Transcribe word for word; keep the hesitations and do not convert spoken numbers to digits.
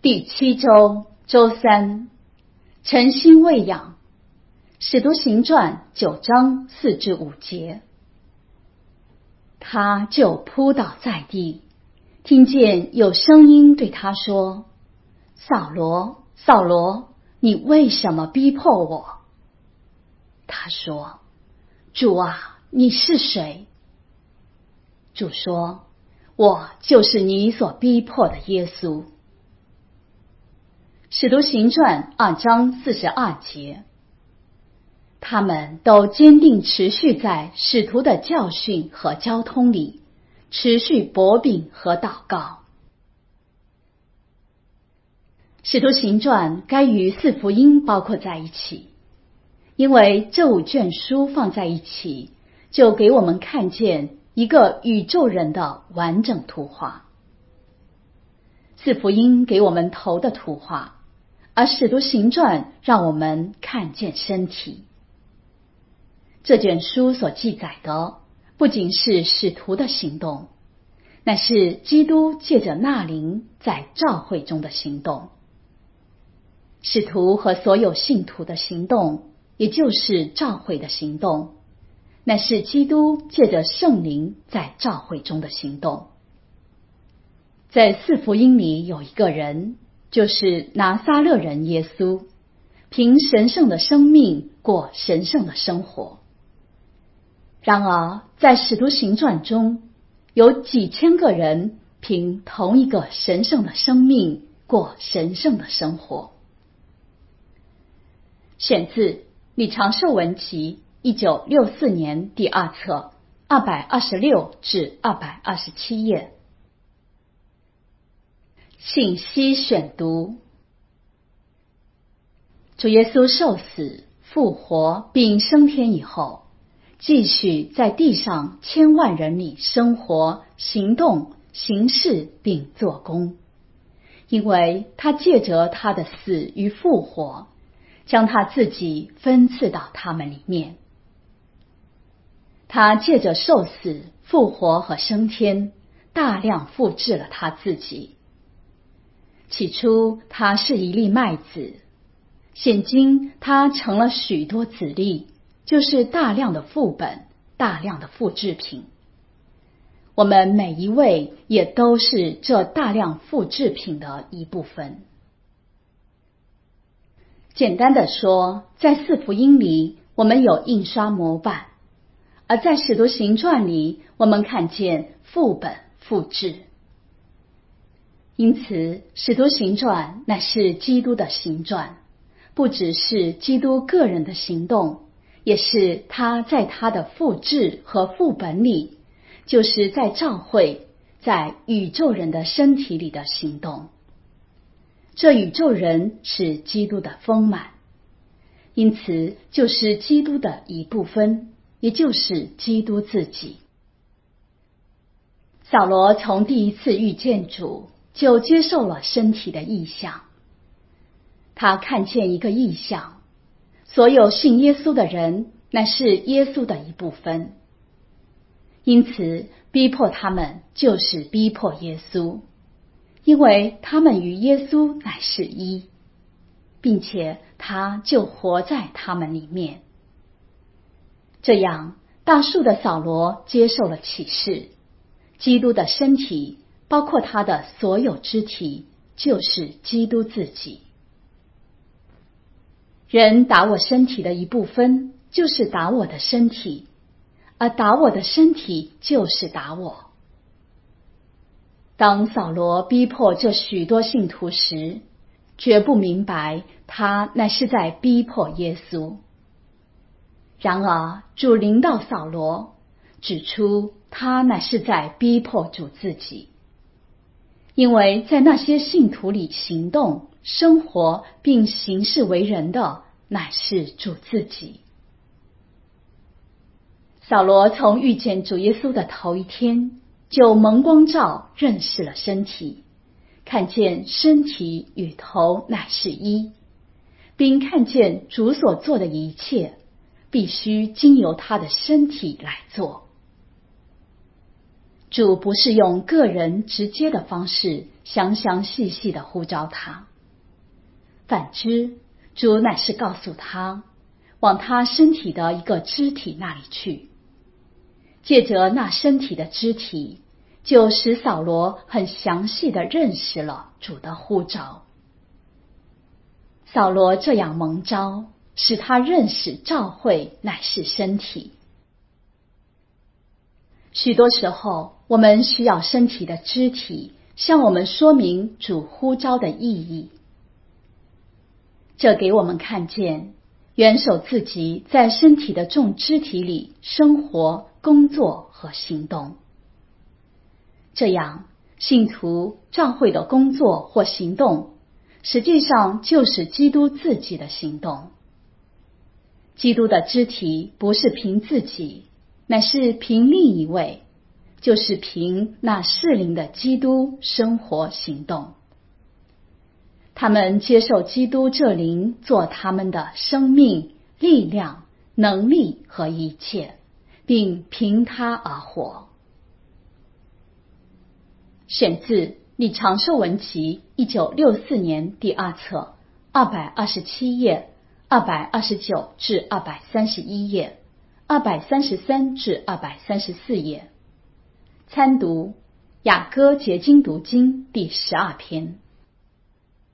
第七周周三，诚心喂养。使徒行传九章四至五节。他就扑倒在地，听见有声音对他说：扫罗，扫罗，你为什么逼迫我？他说：主啊，你是谁？主说：我就是你所逼迫的耶稣。使徒行传二章四十二节。他们都坚定持续在使徒的教训和交通里，持续擘饼和祷告。使徒行传该与四福音包括在一起，因为这五卷书放在一起，就给我们看见一个宇宙人的完整图画。四福音给我们头的图画，而使徒行传让我们看见身体。这卷书所记载的不仅是使徒的行动，乃是基督借着纳灵在召会中的行动。使徒和所有信徒的行动，也就是召会的行动，乃是基督借着圣灵在召会中的行动。在四福音里有一个人，就是拿撒勒人耶稣，凭神圣的生命过神圣的生活。然而在使徒行传中，有几千个人凭同一个神圣的生命过神圣的生活。选自李长寿文集一九六四年第二册二百二十六至二百二十七页。信息选读。主耶稣受死、复活并升天以后，继续在地上千万人里生活、行动、行事并做工，因为他借着他的死与复活，将他自己分赐到他们里面。他借着受死、复活和升天，大量复制了他自己。起初他是一粒麦子，现今他成了许多子粒，就是大量的副本，大量的复制品。我们每一位也都是这大量复制品的一部分。简单的说，在四福音里我们有印刷模板，而在使徒行传里我们看见副本复制。因此使徒行传乃是基督的行传，不只是基督个人的行动，也是他在他的复制和副本里，就是在召会，在宇宙人的身体里的行动。这宇宙人是基督的丰满，因此就是基督的一部分，也就是基督自己。扫罗从第一次遇见主，就接受了身体的异象。他看见一个异象，所有信耶稣的人乃是耶稣的一部分，因此逼迫他们就是逼迫耶稣，因为他们与耶稣乃是一，并且他就活在他们里面。这样大数的扫罗接受了启示，基督的身体，包括他的所有肢体，就是基督自己。人打我身体的一部分，就是打我的身体，而打我的身体就是打我。当扫罗逼迫这许多信徒时，绝不明白他乃是在逼迫耶稣。然而主临到扫罗，指出他乃是在逼迫主自己，因为在那些信徒里行动、生活并行事为人的，乃是主自己。扫罗从遇见主耶稣的头一天，就蒙光照认识了身体，看见身体与头乃是一，并看见主所做的一切，必须经由他的身体来做。主不是用个人直接的方式详详细细地呼召他。反之，主乃是告诉他，往他身体的一个肢体那里去。借着那身体的肢体，就使扫罗很详细地认识了主的呼召。扫罗这样蒙召，使他认识召会乃是身体。许多时候，我们需要身体的肢体向我们说明主呼召的意义。这给我们看见，元首自己在身体的众肢体里生活、工作和行动。这样，信徒教会的工作或行动，实际上就是基督自己的行动。基督的肢体不是凭自己，乃是凭另一位，就是凭那适灵的基督生活行动。他们接受基督这灵做他们的生命、力量、能力和一切，并凭他而活。选自《李长寿文集》一九六四年第二册，二百二十七页、二百二十九至二百三十一页、二百三十三至二百三十四页。参读《雅歌结晶读经》第十二篇。